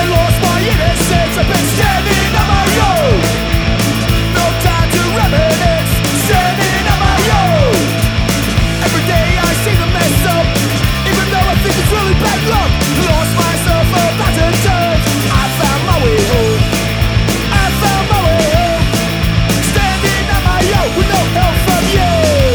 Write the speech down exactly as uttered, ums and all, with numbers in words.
lost my innocence. I've been standing on my own.